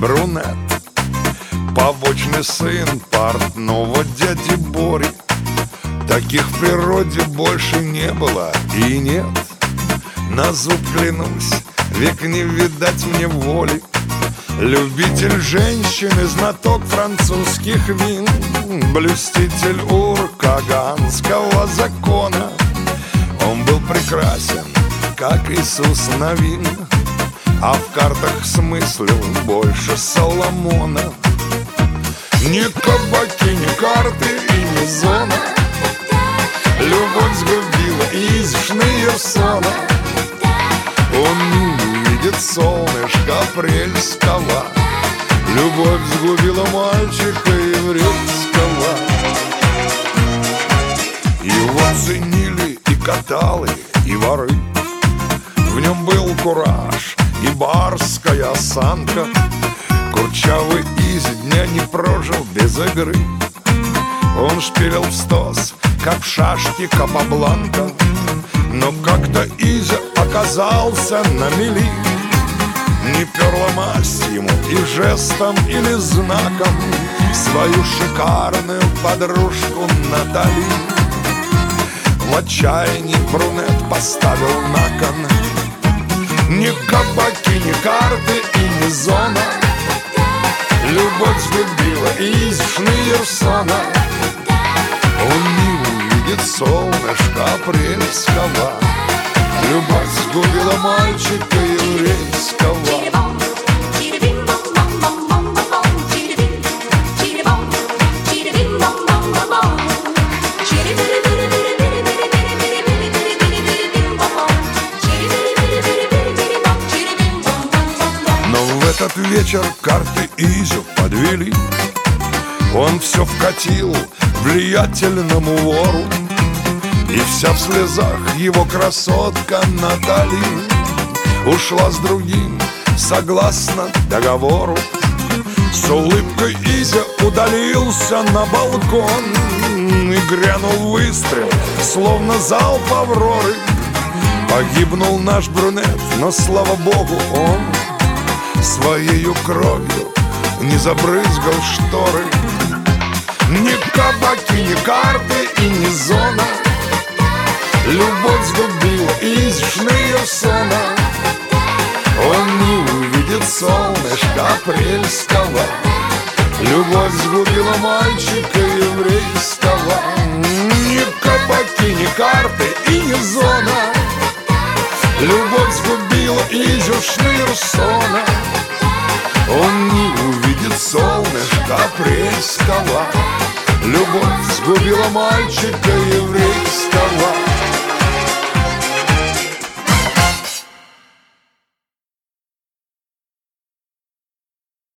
брюнет, побочный сын портного дяди Бори. Таких в природе больше не было и нет. На зуб клянусь, век не видать мне воли. Любитель женщин и знаток французских вин, блюститель уркаганского закона. Он был прекрасен, как Иисус Навин, а в картах смыслил больше Соломона. Ни кабаки, ни карты и ни зона любовь сгубила из Шнейерсона. Он не увидит солнышко апрельского, любовь сгубила мальчика еврейского. Его ценили и каталы, и воры. В нем был кураж и барская осанка. Курчавый Изи дня не прожил без игры. Он шпилил в стос, как в шашке Капабланка. Но как-то Изя оказался на мели. Не перла масть ему и жестом или знаком свою шикарную подружку Натали. В отчаянии брюнет поставил на кон. Ни кабаки, ни карты и ни зона любовь сгубила из Шнейерсона. Он не увидит солнышка апрельского, любовь сгубила мальчика еврейского. Но в этот вечер карты Изю подвели. Он все вкатил влиятельному вору, и вся в слезах его красотка Натали ушла с другим согласно договору. С улыбкой Изя удалился на балкон, и грянул выстрел, словно залп Авроры. Погибнул наш брюнет, но, слава богу, он своею кровью не забрызгал шторы. Ни кабаки, ни карты и ни зона любовь сгубила из Шнейерсона. Он не увидит солнышка апрельского, любовь сгубила мальчика еврейского. Ни кабаки, ни карты и ни зона любовь сгубила Изю Шнейерсона. Он не увидит солнышка апрельского, любовь сгубила мальчика еврейского.